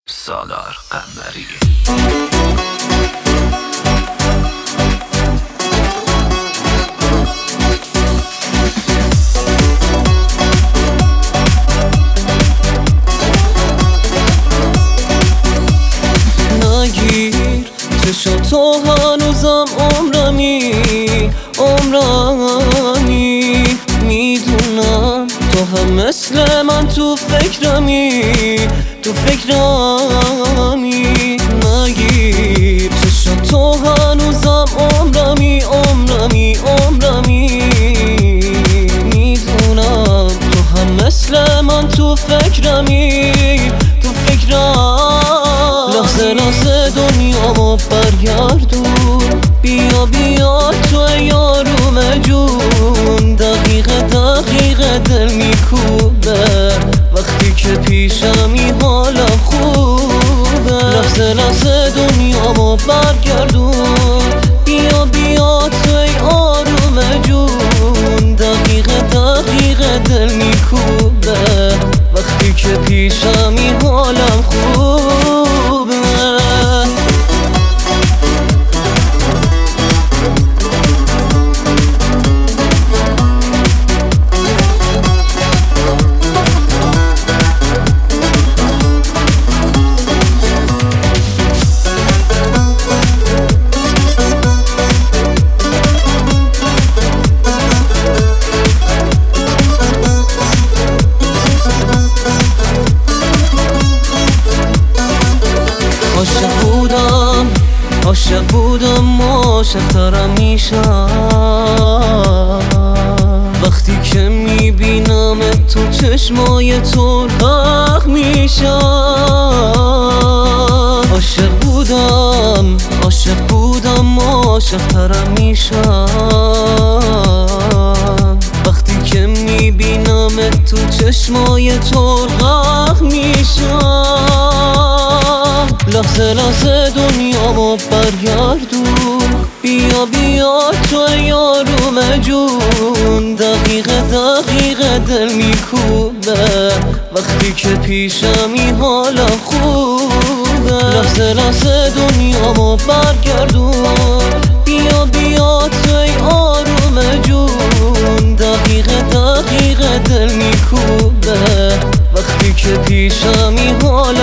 سالار قمری. نگیر چشاتو هنوزم عمرمی میدونم تو هم مثل من تو فکرمی نگیر چشاتو هنوزم عمرمی میدونم تو هم مثل من تو فکرمی لحظه لحظه دنیامو برگردون، بیا تو یاروم جون. دقیقه دل میکوبه وقتی که پیشمی حالم خوبه. لحظه دنیامو برگردون، بیا تو آروم جون. دقیقه دل میکوبه وقتی که پیشمی حالم خوبه. عاشق بودم عاشق‌ترم میشم وقتی که میبینم تو چشمای تو غرق میشم. عاشق بودم عاشق‌ترم میشم وقتی که میبینم تو چشمای تو غرق میشم. لحظه دنیامو برگردون، بیا تو یاروم جون. دقیقه دل میکوبه وقتی که پیشمی حالم خوبه. لحظه دنیامو برگردون، بیا تو آروم جون. دقیقه دل میکوبه وقتی که پیشمی حالم